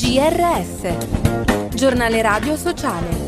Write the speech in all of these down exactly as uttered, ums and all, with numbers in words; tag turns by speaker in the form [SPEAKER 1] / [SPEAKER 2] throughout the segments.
[SPEAKER 1] G R S, Giornale Radio Sociale.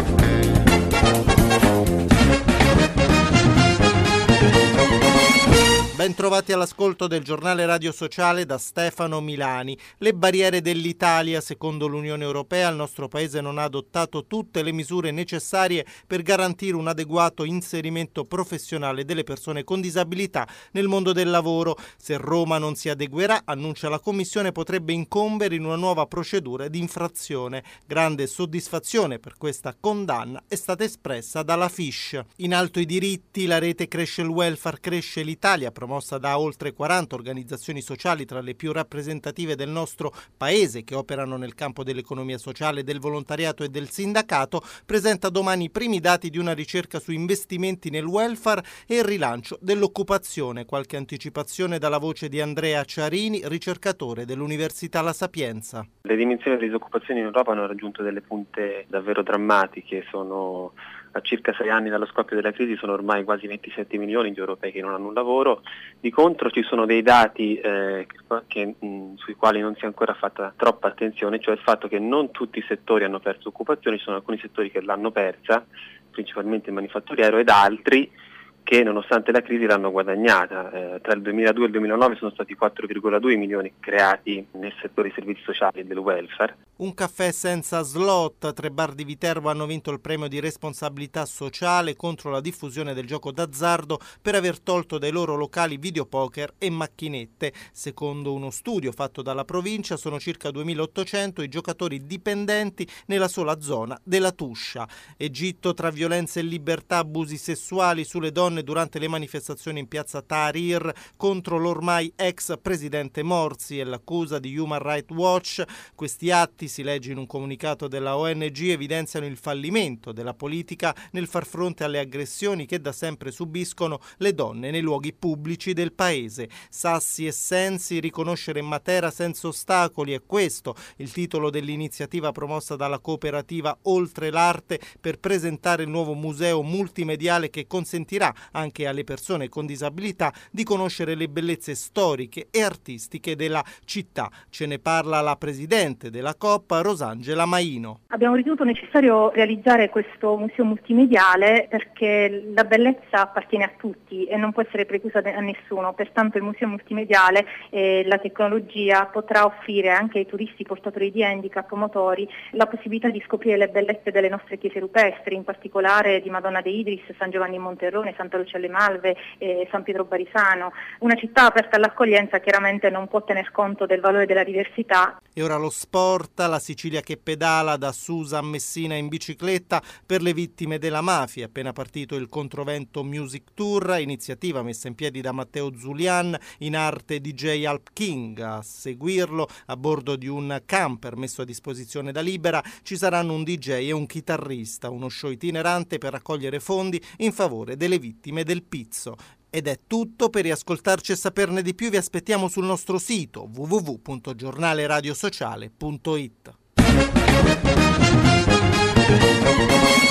[SPEAKER 2] Ben trovati all'ascolto del Giornale Radio Sociale da Stefano Milani. Le barriere dell'Italia, secondo l'Unione Europea, il nostro paese non ha adottato tutte le misure necessarie per garantire un adeguato inserimento professionale delle persone con disabilità nel mondo del lavoro. Se Roma non si adeguerà, annuncia la Commissione, potrebbe incombere in una nuova procedura di infrazione. Grande soddisfazione per questa condanna è stata espressa dalla F I S C. In alto i diritti, la rete Cresce il Welfare, Cresce l'Italia, promossa da oltre quaranta organizzazioni sociali tra le più rappresentative del nostro paese che operano nel campo dell'economia sociale, del volontariato e del sindacato, presenta domani i primi dati di una ricerca su investimenti nel welfare e il rilancio dell'occupazione. Qualche anticipazione dalla voce di Andrea Ciarini, ricercatore dell'Università La Sapienza.
[SPEAKER 3] Le dimensioni della disoccupazione in Europa hanno raggiunto delle punte davvero drammatiche. Sono a circa sei anni dallo scoppio della crisi, sono ormai quasi ventisette milioni di europei che non hanno un lavoro. Di contro ci sono dei dati eh, che, mh, sui quali non si è ancora fatta troppa attenzione, cioè il fatto che non tutti i settori hanno perso occupazione, ci sono alcuni settori che l'hanno persa, principalmente il manifatturiero, ed altri che nonostante la crisi l'hanno guadagnata. Eh, tra il duemiladue e il duemilanove sono stati quattro virgola due milioni creati nel settore dei servizi sociali e del welfare.
[SPEAKER 2] Un caffè senza slot. Tre bar di Viterbo hanno vinto il premio di responsabilità sociale contro la diffusione del gioco d'azzardo per aver tolto dai loro locali videopoker e macchinette. Secondo uno studio fatto dalla provincia, sono circa duemilaottocento i giocatori dipendenti nella sola zona della Tuscia. Egitto, tra violenze e libertà, abusi sessuali sulle donne durante le manifestazioni in piazza Tahrir contro l'ormai ex presidente Morsi e l'accusa di Human Rights Watch. Questi atti, si legge in un comunicato della O N G, evidenziano il fallimento della politica nel far fronte alle aggressioni che da sempre subiscono le donne nei luoghi pubblici del paese. Sassi e Sensi, riconoscere Matera senza ostacoli, è questo il titolo dell'iniziativa promossa dalla cooperativa Oltre l'Arte per presentare il nuovo museo multimediale che consentirà anche alle persone con disabilità di conoscere le bellezze storiche e artistiche della città. Ce ne parla la presidente della Coop, Rosangela Maino.
[SPEAKER 4] Abbiamo ritenuto necessario realizzare questo museo multimediale perché la bellezza appartiene a tutti e non può essere preclusa a nessuno, pertanto il museo multimediale e la tecnologia potrà offrire anche ai turisti portatori di handicap motori la possibilità di scoprire le bellezze delle nostre chiese rupestri, in particolare di Madonna de Idris, San Giovanni in Monterrone, Santa Lucia alle Malve e San Pietro Barisano. Una città aperta all'accoglienza chiaramente non può tener conto del valore della diversità.
[SPEAKER 2] E ora lo sport, la Sicilia che pedala da Susa a Messina in bicicletta per le vittime della mafia. Appena partito il Controvento Music Tour, iniziativa messa in piedi da Matteo Zulian, in arte D J Alp King. A seguirlo, a bordo di un camper messo a disposizione da Libera, ci saranno un D J e un chitarrista, uno show itinerante per raccogliere fondi in favore delle vittime del pizzo. Ed è tutto. Per riascoltarci e saperne di più vi aspettiamo sul nostro sito w w w punto giornale radio sociale punto it.